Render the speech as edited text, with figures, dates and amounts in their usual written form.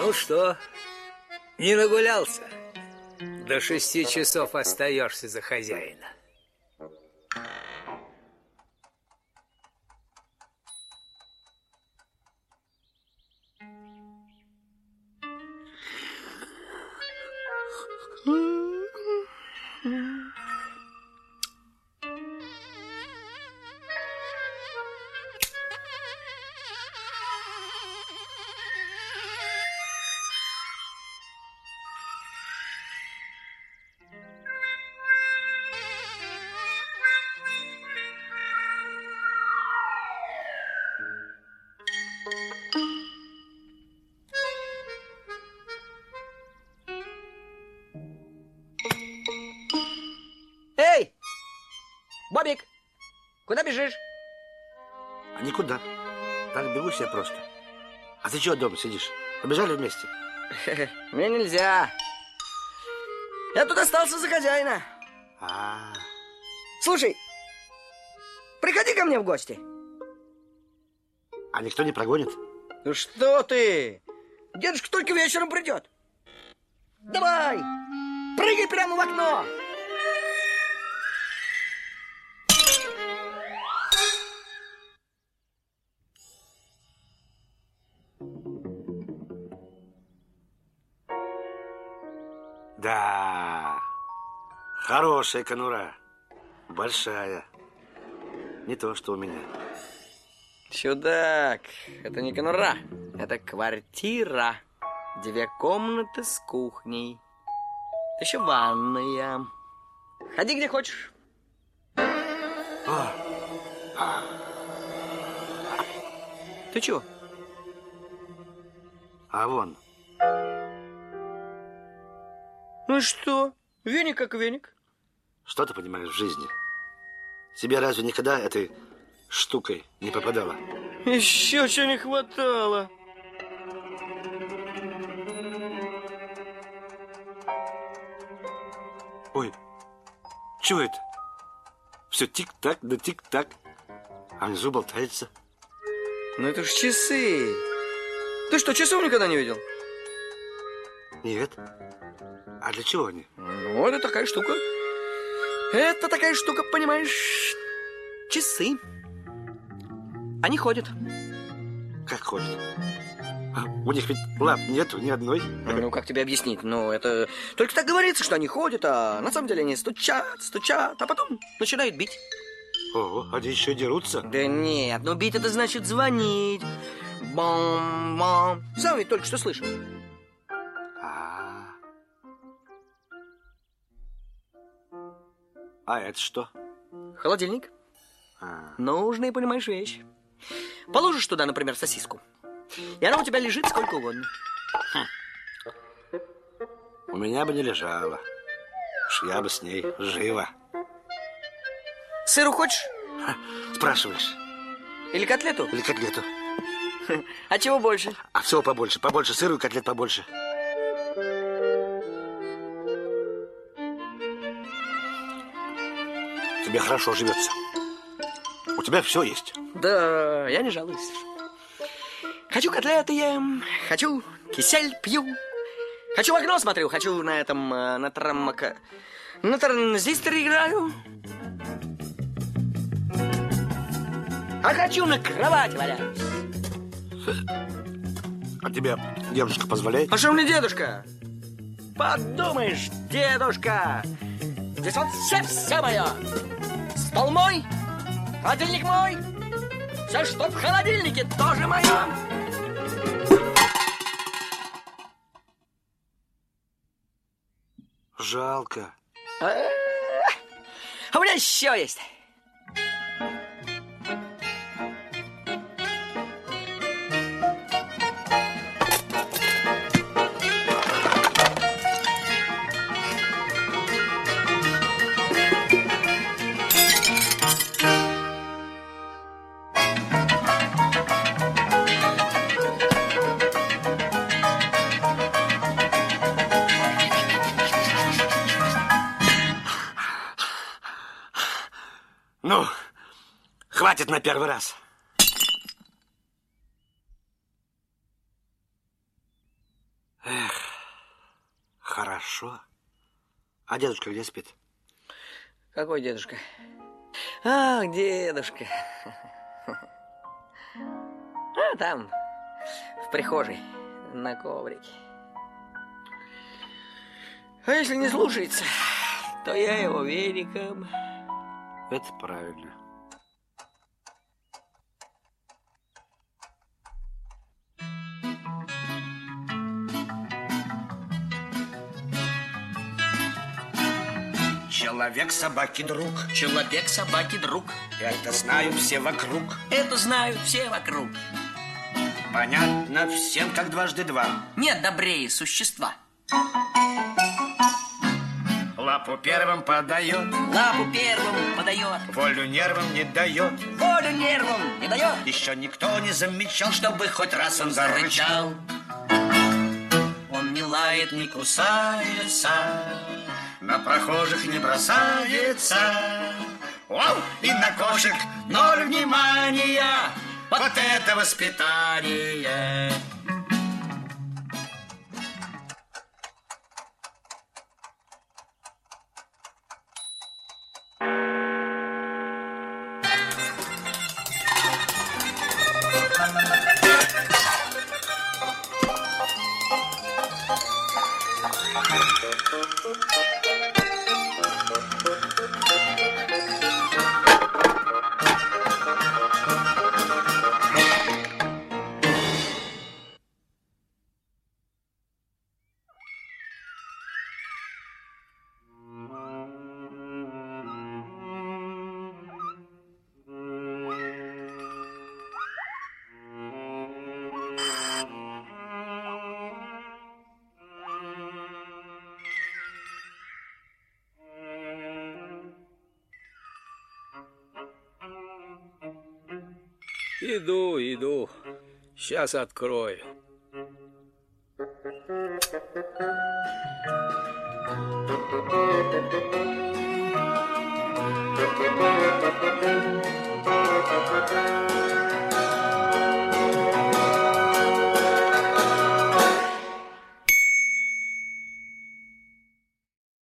Ну что, не нагулялся? До 6 часов остаешься за хозяина. Эй! Бобик! Куда бежишь? А никуда. Так бегу себе просто. А ты чего дома сидишь? Побежали вместе? Мне нельзя. Я тут остался за хозяина. Слушай, приходи ко мне в гости. А никто не прогонит? Ну что ты? Дедушка только вечером придет. Давай, прыгай прямо в окно. Да, хорошая конура. Большая. Не то, что у меня. Чудак, это не конура, это квартира. 2 комнаты с кухней. Еще ванная. Ходи где хочешь. Ты чего? А вон. Ну и что? Веник как веник. Что ты понимаешь в жизни? Тебе разве никогда этой штукой не попадало? Еще чего не хватало. Ой, чего это? Все тик-так, да тик-так. А внизу болтается. Ну это ж часы. Ты что, часов никогда не видел? Нет. А для чего они? Ну, это такая штука. Это такая штука, понимаешь, часы. Они ходят. Как ходят? У них ведь лап нету ни одной. Ну, как тебе объяснить? Ну, это только так говорится, что они ходят, а на самом деле они стучат, а потом начинают бить. Ого, они еще дерутся? Да нет, ну бить это значит звонить. Бам-бам. Сам ведь только что слышал. А это что? Холодильник. Нужная, понимаешь, вещь. Положишь туда, например, сосиску, и она у тебя лежит сколько угодно. У меня бы не лежала. Уж я бы с ней живо. Сыру хочешь? Спрашиваешь. Или котлету? Или котлету. А чего больше? А всего побольше. Побольше сыру и котлет побольше. Тебе хорошо живется. У тебя все есть. Да, я не жалуюсь. Хочу котлеты ем, хочу кисель пью, хочу в окно смотрю, хочу на этом, на транзисторе играю. А хочу на кровати валяюсь. А тебе дедушка позволяет? А что мне дедушка? Подумаешь, дедушка. Здесь вот все мое. Стол мой, холодильник мой. Все, что в холодильнике, тоже мое. Жалко. А у меня еще есть. Ну, хватит на первый раз. Хорошо. А дедушка где спит? Какой дедушка? Ах, дедушка. А там, в прихожей, на коврике. А если не слушается, то я его веником. Это правильно. Человек собаки друг. Человек собаки друг. Это знают все вокруг. Это знают все вокруг. Понятно всем, как дважды два. Нет добрее существа. Лапу первым подает, Лапу первым подает. волю нервам не дает. Волю нервам не дает. Еще никто не замечал, чтобы хоть раз он зарычал. Он не лает, не кусается. На прохожих не бросается. Вау! И на кошек ноль внимания. Вот это воспитание. Иду. Сейчас открою.